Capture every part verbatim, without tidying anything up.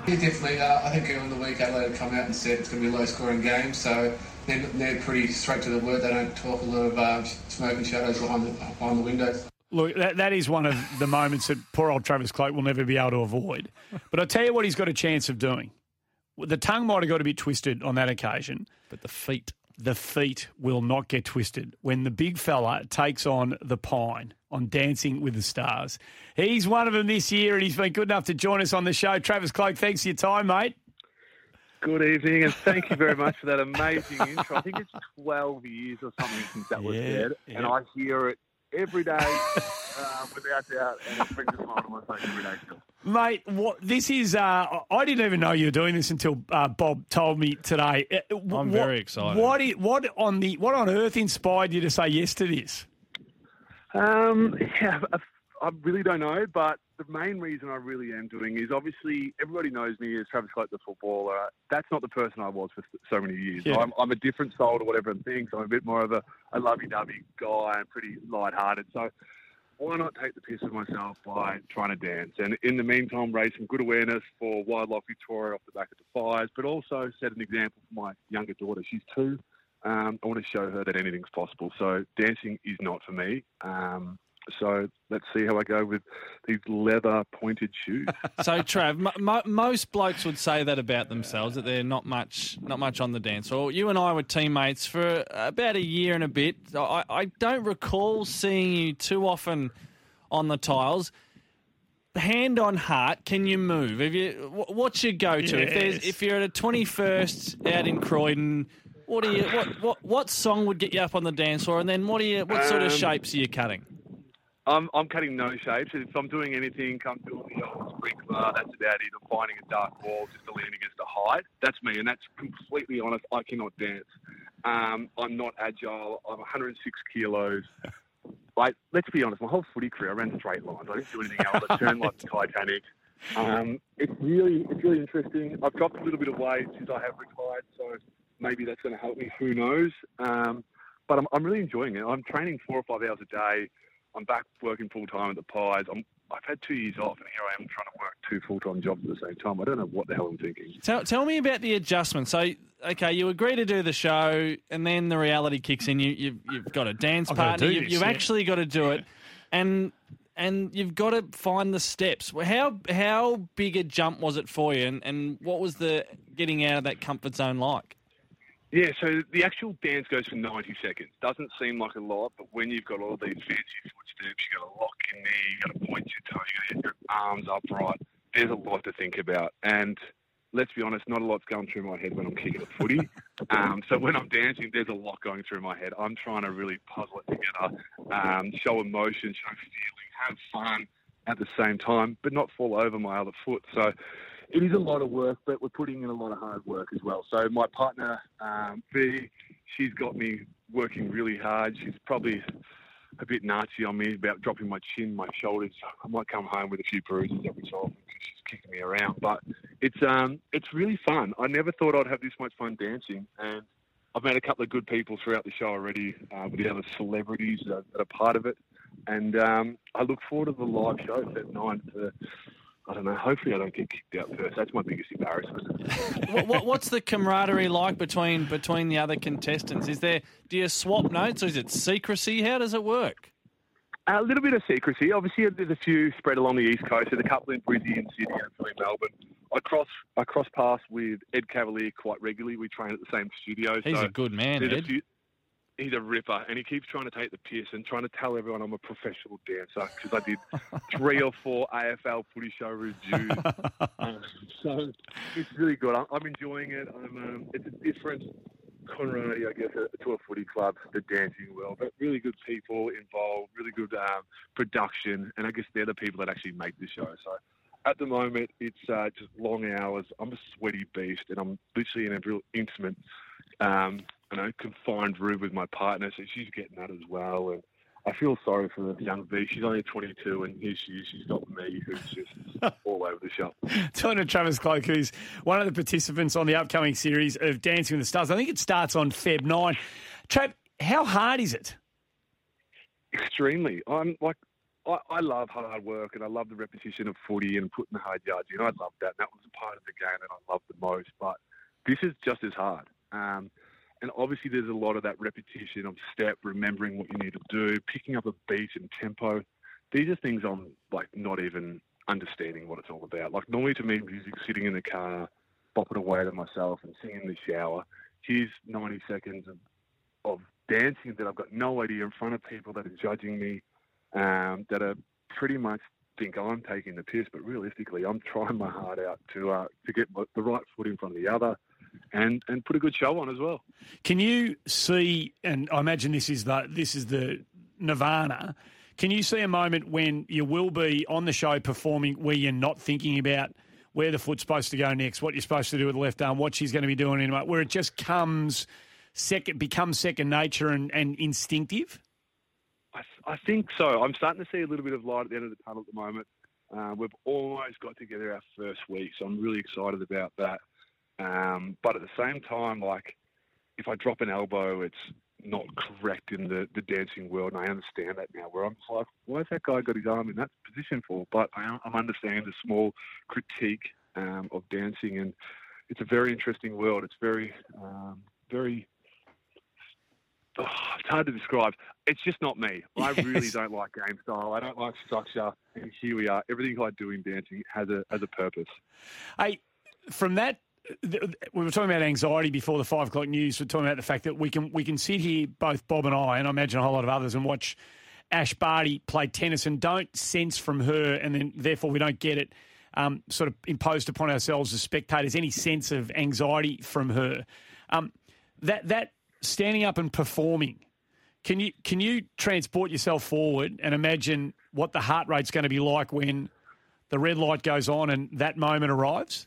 Yeah, definitely. Uh, I think on the week Adelaide have come out and said it's going to be a low-scoring game, so they're, they're pretty straight to the word. They don't talk a lot of uh, smoke and shadows behind the, behind the windows. Look, that, that is one of the moments that poor old Travis Cloke will never be able to avoid. But I'll tell you what he's got a chance of doing. The tongue might have got a bit twisted on that occasion. But the feet. The feet will not get twisted when the big fella takes on the Pine on Dancing with the Stars. He's one of them this year, and he's been good enough to join us on the show. Travis Cloke, thanks for your time, mate. Good evening, and thank you very much for that amazing intro. I think it's twelve years or something since that was Yeah, said, yeah. and I hear it every day uh, without doubt, and it brings a smile to my face every day still. Mate, what this is, uh, I didn't even know you were doing this until uh, Bob told me today. Uh, I'm what, very excited. What, i- what on the what on earth inspired you to say yes to this? Um, yeah, I, I really don't know, but the main reason I really am doing is obviously everybody knows me as Travis Cloke, the footballer. That's not the person I was for so many years. Yeah. I'm, I'm a different soul to what everyone thinks. I'm a bit more of a, a lovey-dovey guy and pretty light-hearted. So why not take the piss of myself by trying to dance? And in the meantime, raise some good awareness for Wildlife Victoria off the back of the fires, but also set an example for my younger daughter. She's two. Um, I want to show her that anything's possible. So dancing is not for me. Um, so let's see how I go with these leather pointed shoes. So, Trav, mo- mo- most blokes would say that about themselves, that they're not much not much on the dance floor. You and I were teammates for about a year and a bit. I, I don't recall seeing you too often on the tiles. Hand on heart, can you move? Have you, wh- what's your go-to? If there's Yes. if you're at a twenty-first out in Croydon, what do you what, what what song would get you up on the dance floor? And then what do you what sort of Um, shapes are you cutting? I'm, I'm cutting no shapes. If I'm doing anything, I'm doing the old sprinkler. That's about it. I'm finding a dark wall just to lean against a hide. That's me, and that's completely honest. I cannot dance. Um, I'm not agile. I'm one hundred six kilos. Like, let's be honest, my whole footy career, I ran straight lines. I didn't do anything else. I turned like the Titanic. Um, it's really, it's really interesting. I've dropped a little bit of weight since I have retired, so maybe that's going to help me. Who knows? Um, but I'm, I'm really enjoying it. I'm training four or five hours a day. I'm back working full time at the Pies. I'm, I've had two years off, and here I am trying to work two full time jobs at the same time. I don't know what the hell I'm thinking. Tell, tell me about the adjustment. So, okay, you agree to do the show, and then the reality kicks in. You, you've, you've got a dance I've gotta partner. do You, this, you've yeah. actually got to do it, and and you've got to find the steps. How how big a jump was it for you, and, and what was the getting out of that comfort zone like? Yeah, so the actual dance goes for ninety seconds. Doesn't seem like a lot, but when you've got all these fancy footsteps, you've got to lock in there, you've got to point your toe, you've got to get your arms upright. There's a lot to think about. And let's be honest, not a lot's going through my head when I'm kicking a footy. um, so when I'm dancing, there's a lot going through my head. I'm trying to really puzzle it together, um, show emotion, show feeling, have fun at the same time, but not fall over my other foot. So it is a lot of work, but we're putting in a lot of hard work as well. So my partner, um, V, she's got me working really hard. She's probably a bit Nazi on me about dropping my chin, my shoulders. I might come home with a few bruises every so often because she's kicking me around. But it's um, it's really fun. I never thought I'd have this much fun dancing, and I've met a couple of good people throughout the show already, uh, with the other celebrities that are part of it. And um, I look forward to the live show at nine to, I don't know, hopefully I don't get kicked out first. That's my biggest embarrassment. what, what, what's the camaraderie like between between the other contestants? Is there do you swap notes, or is it secrecy? How does it work? A little bit of secrecy. Obviously, there's a few spread along the East Coast. There's a couple in Brisbane and Sydney and a few in Melbourne. I cross I cross paths with Ed Cavalier quite regularly. We train at the same studio. He's so a good man, there's a Ed. few- He's a ripper, and he keeps trying to take the piss and trying to tell everyone I'm a professional dancer because I did three or four A F L footy show reviews. um, so it's really good. I'm, I'm enjoying it. I'm, um, it's a different camaraderie, I guess, to a footy club, the dancing world. But really good people involved, really good um, production, and I guess they're the people that actually make the show. So at the moment, it's uh, just long hours. I'm a sweaty beast, and I'm literally in a real intimate, um, you know, confined room with my partner, so she's getting that as well. And I feel sorry for the young V. She's only twenty-two, and here she is. She's got me, who's just all over the shop. Talking to Travis Cloke, who's one of the participants on the upcoming series of Dancing with the Stars. I think it starts on February ninth. Trav, how hard is it? Extremely. I'm like, I, I love hard work and I love the repetition of footy and putting the hard yards in. I love that. That was a part of the game that I loved the most. But this is just as hard. Um, and obviously there's a lot of that repetition of step, remembering what you need to do, picking up a beat and tempo. These are things I'm like not even understanding what it's all about. Like normally to me, music, sitting in the car, bopping away to myself and singing in the shower. Here's ninety seconds of, of dancing that I've got no idea in front of people that are judging me, um, that are pretty much think I'm taking the piss, but realistically, I'm trying my heart out to uh, to get the right foot in front of the other, and, and put a good show on as well. Can you see? And I imagine this is the this is the nirvana. Can you see a moment when you will be on the show performing where you're not thinking about where the foot's supposed to go next, what you're supposed to do with the left arm, what she's going to be doing, in a, where it just comes second, becomes second nature and, and instinctive? I, I think so. I'm starting to see a little bit of light at the end of the tunnel at the moment. Uh, we've almost got together our first week, so I'm really excited about that. Um, but at the same time, like, if I drop an elbow, it's not correct in the, the dancing world, and I understand that now, where I'm just like, why has that guy got his arm in that position for? But I, I'm understanding the small critique um, of dancing, and it's a very interesting world. It's very, um, very, oh, it's hard to describe. It's just not me. Yes. I really don't like game style. I don't like structure, and here we are. Everything I do in dancing has a has a purpose. Hey, from that, we were talking about anxiety before the five o'clock news. We're talking about the fact that we can we can sit here, both Bob and I, and I imagine a whole lot of others, and watch Ash Barty play tennis and don't sense from her, and then therefore we don't get it um, sort of imposed upon ourselves as spectators, any sense of anxiety from her. Um, that that standing up and performing, can you can you transport yourself forward and imagine what the heart rate's going to be like when the red light goes on and that moment arrives?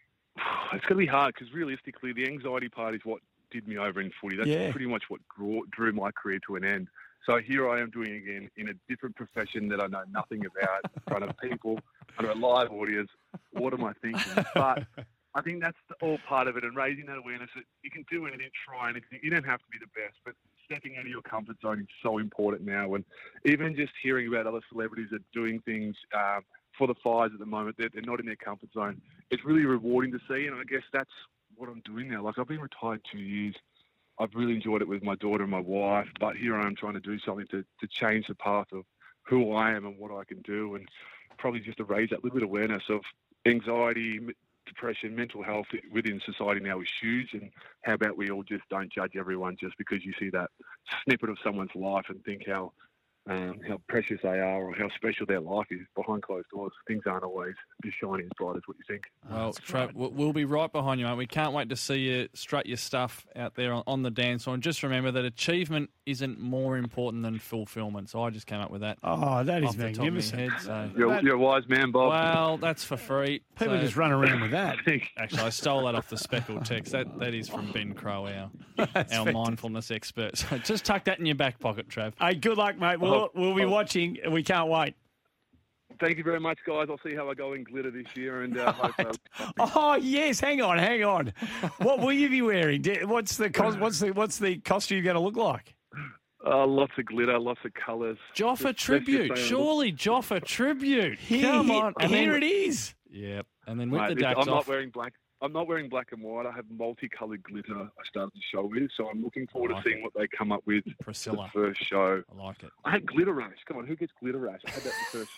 It's going to be hard because realistically, the anxiety part is what did me over in footy. That's yeah. pretty much what drew, drew my career to an end. So here I am doing it again in a different profession that I know nothing about, in front of people, under a live audience. What am I thinking? But I think that's all part of it, and raising that awareness that you can do anything, try anything. You don't have to be the best, but stepping out of your comfort zone is so important now. And even just hearing about other celebrities that are doing things um, for the Fires at the moment, they're, they're not in their comfort zone. It's really rewarding to see, and I guess that's what I'm doing now. Like, I've been retired two years. I've really enjoyed it with my daughter and my wife, but here I am trying to do something to, to change the path of who I am and what I can do, and probably just to raise that little bit of awareness of anxiety, depression, mental health within society now is huge, and how about we all just don't judge everyone just because you see that snippet of someone's life and think how Um, how precious they are or how special their life is behind closed doors. Things aren't always as shiny as bright as what you think. Well, Trav, we'll be right behind you, mate. We can't wait to see you strut your stuff out there on, on the dance floor. And just remember that achievement isn't more important than fulfilment. So I just came up with that. Oh, that is off the top of my magnificent. head, so. You're, that, you're a wise man, Bob. Well, that's for free. People so, just run around with that. Actually, I stole that off the speckled text. That That is from Ben Crow, our, our mindfulness expert. So just tuck that in your back pocket, Trav. Hey, good luck, mate. We'll, Oh, we'll be oh. watching. We can't wait. Thank you very much, guys. I'll see how I go in glitter this year. And uh, hope, uh, Oh yes, hang on, hang on. What will you be wearing? What's the cos- what's the what's the costume going to look like? uh, lots of glitter, lots of colours. Joffa Let's- tribute. let's just say Surely Joffa tribute. Here, Come here, on. And here then, it is. Yep. And then with Mate, the this- ducks I'm not off. wearing black. I'm not wearing black and white. I have multicoloured glitter I started the show with, so I'm looking forward I like to seeing what they come up with Priscilla. for the first show. I like it. I had glitter rash. Come on, who gets glitter rash? I had that the first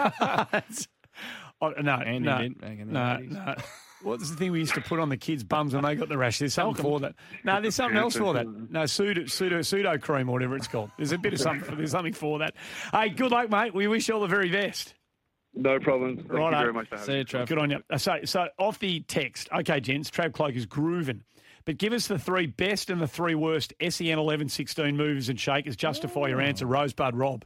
show. oh, no, Andy no, did back in the no, eighties. no. What's the thing we used to put on the kids' bums when they got the rash? There's something for that. No, there's something else for that. No, pseudo, pseudo, pseudo cream or whatever it's called. There's a bit of something. There's something for that. Hey, good luck, mate. We wish you all the very best. No problem. Thank Righto. you very much for having See you, me. Trav. Good on you. Uh, So, so off the text, okay, gents, Trav Cloak is grooving. But give us the three best and the three worst S E N eleven sixteen movers and shakers. Justify your answer, Rosebud Rob.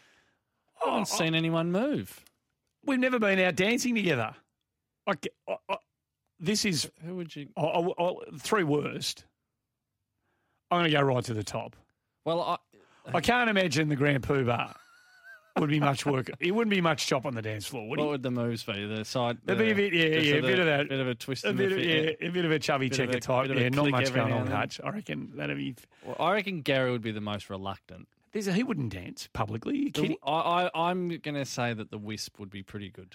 I haven't seen anyone move. We've never been out dancing together. I, I, I, this is Who would you? I, I, I, three worst. I'm going to go right to the top. Well, I, I can't imagine the Grand Poobah would be much work. It wouldn't be much chop on the dance floor, would what it? would the moves be? The side. There'd be a bit, yeah, just yeah, a with bit of that. Bit of a twist. A in bit the of, fit, yeah, a bit of a chubby Bit of checker a- type. bit of a Yeah, not click much every going now on and with then. Hutch. I reckon that'd be. Well, I reckon Gary would be the most reluctant. There's a, he wouldn't dance publicly. Are you The- kidding? I, I, I'm going to say that the Wisp would be pretty good.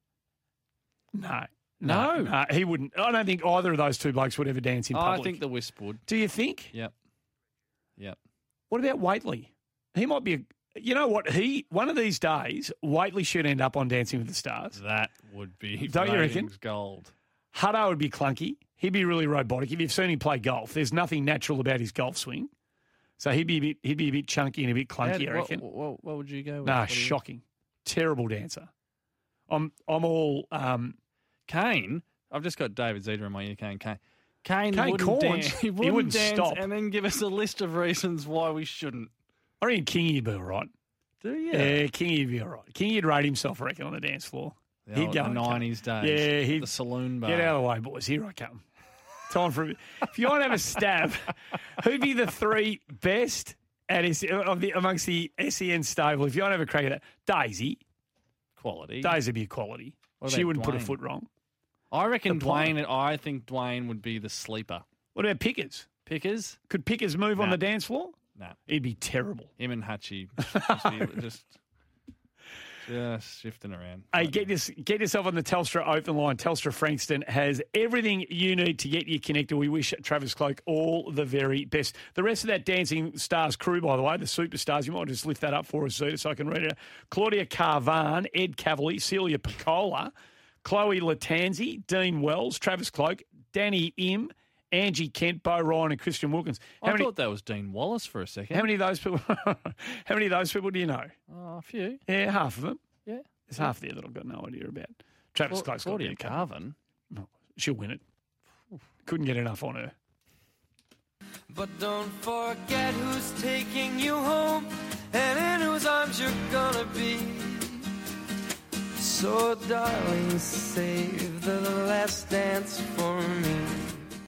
No. No. no. He wouldn't. I don't think either of those two blokes would ever dance in public. I think the Wisp would. Do you think? Yep. Yep. What about Waitley? He might be a... You know what? He One of these days, Waitley should end up on Dancing with the Stars. That would be Don't you reckon? ratings gold. Hutto would be clunky. He'd be really robotic. If you've seen him play golf, there's nothing natural about his golf swing. So he'd be a bit, he'd be a bit chunky and a bit clunky, I What, reckon. what, what would you go with? Nah, What do you- shocking. Terrible dancer. I'm I'm all... Um, Kane, I've just got David Zeta in my ear, Kane. Kane, Kane, Kane wouldn't Corns, dance. He he wouldn't, wouldn't dance stop. and then give us a list of reasons why we shouldn't. I reckon Kingy'd be all right. Do you? Yeah, Kingy'd be all right. Kingy'd rate himself, I reckon, on the dance floor. The he'd old- go the okay. nineties days. Yeah, he'd the saloon bar. Get out of the way, boys. Here I come. Time for a, if you want to have a stab, who'd be the three best at S- of the amongst the S E N stable? If you want to have a crack at that, Daisy. Quality. Daisy would be a quality. What She about wouldn't put a Dwayne? foot wrong. I reckon The blind. Dwayne. I think Dwayne would be the sleeper. What about Pickers? Pickers. Could Pickers move on Nah. the dance floor? No, He'd be terrible. him and Hutchie just, just just shifting around. Hey, get this, get yourself on the Telstra open line. Telstra Frankston has everything you need to get you connected. We wish Travis Cloak all the very best. The rest of that Dancing Stars crew, by the way, the superstars, you might just lift that up for us, Zeta, so I can read it out. Claudia Carvan, Ed Cavalier, Celia Piccola, Chloe Latanzi, Dean Wells, Travis Cloak, Danny Im, Angie Kent, Bo Ryan, and Christian Wilkins. How I many, thought that was Dean Wallace for a second. how many of those people? How many of those people do you know? Oh, a few. Yeah, half of them. Yeah. There's half there that I've got no idea about. Travis Cla- Cloak's got Claudia to be a couple. Carvin. She'll win it. Couldn't get enough on her. But don't forget who's taking you home and in whose arms you're gonna be. So darling, save the last dance for me.